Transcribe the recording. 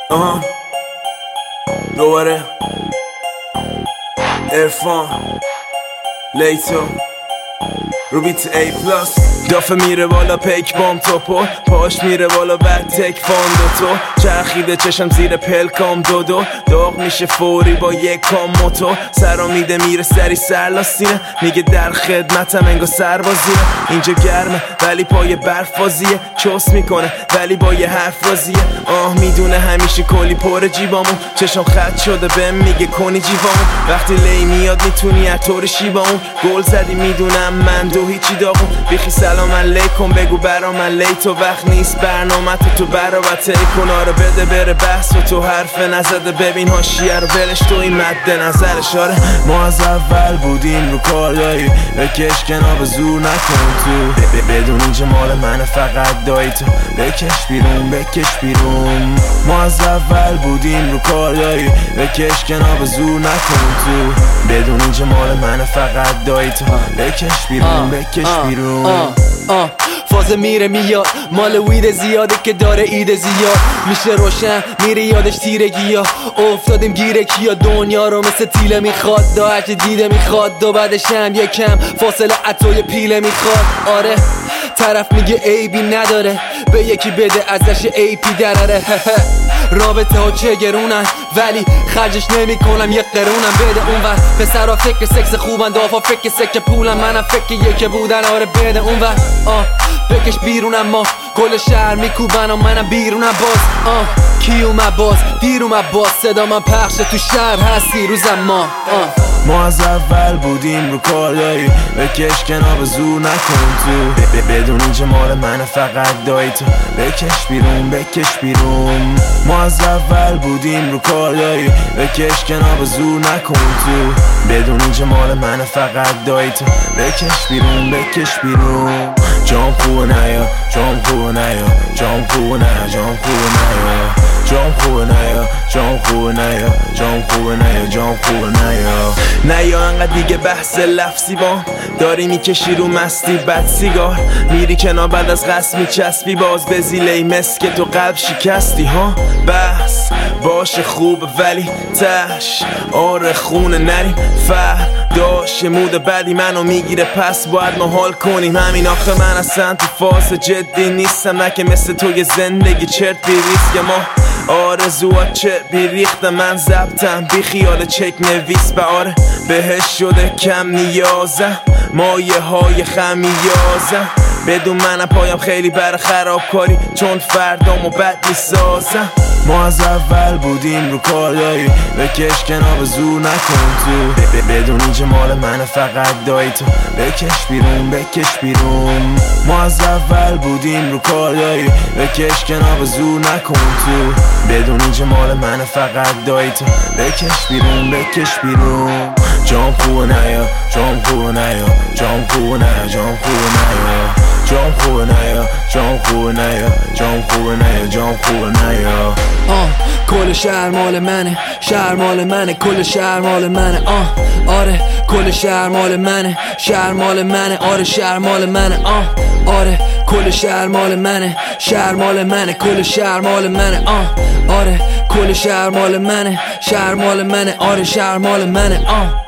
دوباره ارفان لیتو رو بیت ای پلاس دافه میره بالا پیک بام توپو پاش میره بالا بعد تک فاندو تو چرخیده چشم زیر پلکام دودو داغ میشه فوری با یک کام موتو سرا میده میره سری سرلاسینه میگه در خدمتم انگا سربازیه اینجا گرمه ولی پای برف بازیه چوس میکنه ولی با یه حرف رازیه میدونه همیشه کلی پر جیبامون چشم خط شده بهم میگه کنی جیبامون وقتی لی میاد میتونی هر طور شیبامون گل زدی میدونم من دو هیچی داغون بیخی سلام علیکم بگو برا من لیتو وقت نیست برنامه تو برا و تیکن آره بده بره بحث و تو حرف نزده ببین هاشیه رو ولش تو این مد نظرش آره ما از اول بودیم رو کار داری بکش کنار به زور نکن تو بدون اینجا مال منه فقط دایی تو بکش بیرون بکش بیرون ما از اول بودیم رو کار داری بکش کنار به زور نکن تو بدون اینجا مال منه فقط دایی تو بکش بیرون بکش بیرون فاز میره میاد مال وید زیاده که داره ایده زیاد میشه روشن میره یادش تیرگی ها افتادیم گیره کیا دنیا رو مثل تیله میخواد دا هرچی دیده میخواد دا بعدش هم یکم فاصله عطای پیله میخواد آره طرف میگه عیبی نداره به یکی بده ازش ایپی دراره رابطه ها چه گرونن ولی خرجش نمی کنم یه قرونم بده اون ور پسرها فکر سکس خوبن دافا فکر سکه پولن منم فکر یکی بودن آره بده اون ور بکش بیرونم ما کل شهر میکوبن منم بیرونم باز کی اومد باز دیر اومد باز صدا من پخشه تو شهر هستی روزم ما از اول بودیم رو کار داری بکش کنار به زور نکن تو بدون اینجا مال منه فقط دایی تو بکش بیرون بکش بیرون ما از اول بودیم رو کار داری بکش کنار به زور نکن تو بدون اینجا مال منه فقط دایی تو بکش بیرون بکش بیرون جام خوبه نیا جام خوبه نیا جام خوبه نیا جام خوبه نیا جام خوبه نیا جام خوبه نیا جام خوبه نیا جام خوبه نیا انقدر دیگه بحث لفظی با داری میکشی رو مستی بد سیگار میری کنار بعد از قصد میچسبی باز به زیلی مسک تو قلب شکستی ها بحث باشه خوب ولی تش آره خونه نریم فرداش مود بدی منو میگیره پس باید ما حال کنیم همین آخه من اصلا تو فاز جدی نیستم نه که مثل تو یه زندگی چرت بی ریسک ما آرزوات چه بیریخته من ضبطم بی خیال چک نویس به آره بهش شده کم نیازم مایه های خمیازم بدون من پایم خیلی بر خرابکاری چون فردامو بد میسازم ما از اول بودیم رو کار داری بکش کنار به زور نکن تو بدون اینجا مال منه فقط دایی تو بکش بیرون بکش بیرون ما از اول بودیم رو کار داری بکش کنار به زور نکن تو بدون اینجا مال منه فقط دایی تو بکش بیرون بکش بیرون جام خوبه نیا جام خوبه نیا جام خوبه نیا جام خوبه نیا جام خوبه نیا جام خوبه نیا جام خوبه نیا جام خوبه نیا کل شهر مال منه شهر مال منه کل شهر مال منه آره کل شهر مال منه شهر مال منه آره شهر مال منه آره کل شهر مال منه شهر مال منه کل شهر مال منه آره کل شهر مال منه شهر مال منه آره شهر مال منه